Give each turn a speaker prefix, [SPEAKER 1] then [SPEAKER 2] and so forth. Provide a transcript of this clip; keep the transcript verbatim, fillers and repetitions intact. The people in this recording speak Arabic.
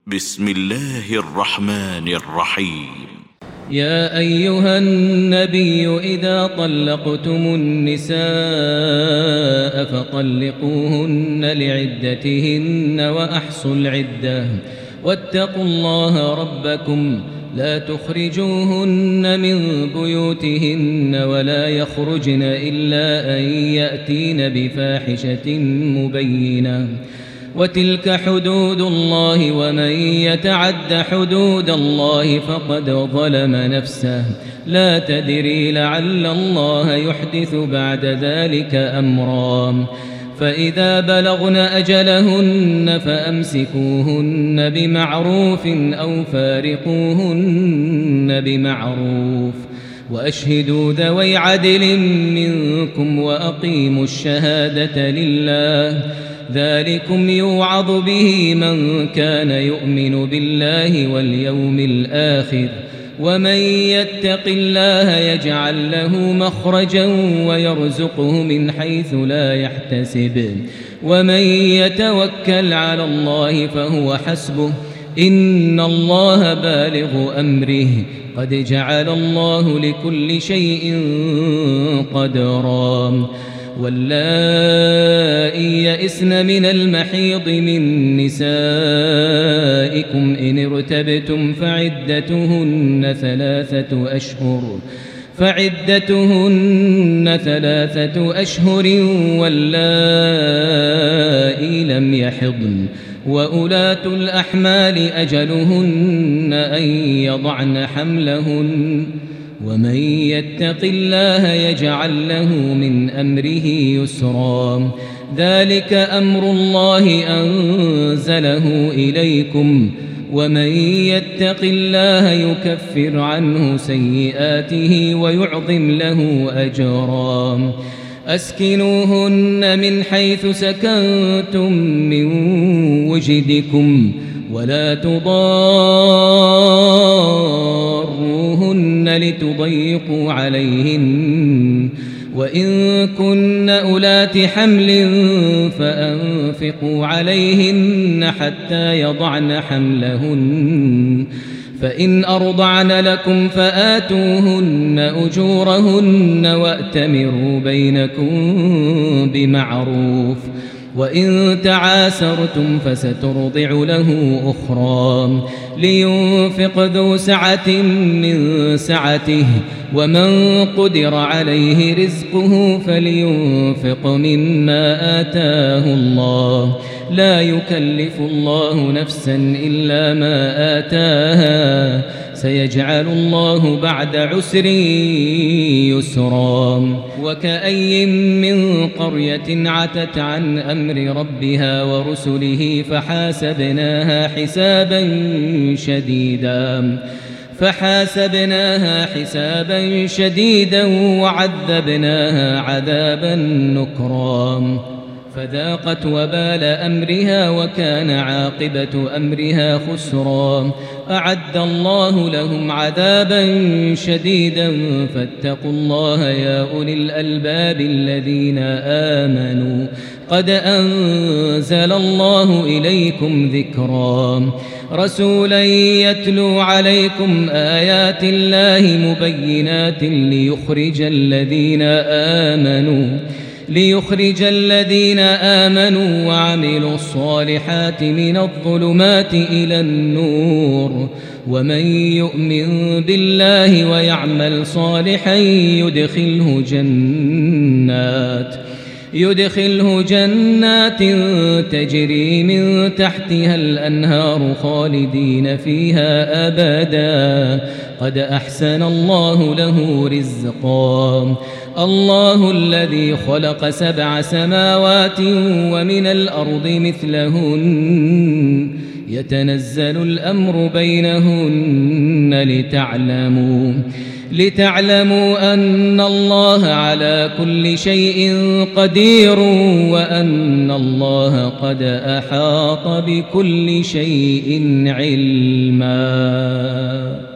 [SPEAKER 1] بسم الله الرحمن الرحيم.
[SPEAKER 2] يا أيها النبي إذا طلقتم النساء فطلقوهن لعدتهن وأحصوا العدة واتقوا الله ربكم لا تخرجوهن من بيوتهن ولا يخرجن إلا أن يأتين بفاحشة مبينة وتلك حدود الله ومن يتعد حدود الله فقد ظلم نفسه لا تدري لعل الله يحدث بعد ذلك أمرا فإذا بلغن أجلهن فأمسكوهن بمعروف أو فارقوهن بمعروف وأشهدوا ذوي عدل منكم وأقيموا الشهادة لله ذلكم يوعظ به من كان يؤمن بالله واليوم الآخر ومن يتق الله يجعل له مخرجا ويرزقه من حيث لا يحتسب ومن يتوكل على الله فهو حسبه إن الله بالغ أمره قد جعل الله لكل شيء قدرا واللائي يئسن من المحيض من نسائكم إن ارتبتم فعدتهن ثلاثة أشهر فعدتهن ثلاثة أشهر واللائي لم يحضن وأولاة الأحمال أجلهن أن يضعن حملهن ومن يتق الله يجعل له من أمره يسرا ذلك أمر الله أنزله إليكم ومن يتق الله يكفر عنه سيئاته ويعظم له أجرا أسكنوهن من حيث سكنتم من وجدكم ولا تضاروهن لتضيقوا عليهن وإن كن أولات حمل فأنفقوا عليهن حتى يضعن حملهن فإن أرضعن لكم فآتوهن أجورهن وأتمروا بينكم بمعروف وإن تعاسرتم فسترضع له أخرى لينفق ذو سعة من سعته ومن قدر عليه رزقه فلينفق مما آتاه الله لا يكلف الله نفسا إلا ما آتاها سيجعل الله بعد عسر يسرا وكأي من قرية عتت عن أمر ربها ورسله فحاسبناها حسابا شديدا فحاسبناها حسابا شديدا وعذبناها عذابا نكرا فذاقت وبال أمرها وكان عاقبة أمرها خسرا أعد الله لهم عذابا شديدا فاتقوا الله يا أولي الألباب الذين آمنوا قد أنزل الله إليكم ذكرا رسولا يتلو عليكم آيات الله مبينات ليخرج الذين آمنوا ليخرج الذين آمنوا وعملوا الصالحات من الظلمات إلى النور ومن يؤمن بالله ويعمل صالحا يدخله جنات يدخله جنات تجري من تحتها الأنهار خالدين فيها أبدا قد أحسن الله له رزقا الله الذي خلق سبع سماوات ومن الأرض مثلهن يتنزل الأمر بينهن لتعلموا لتعلموا أن الله على كل شيء قدير وأن الله قد أحاط بكل شيء علما.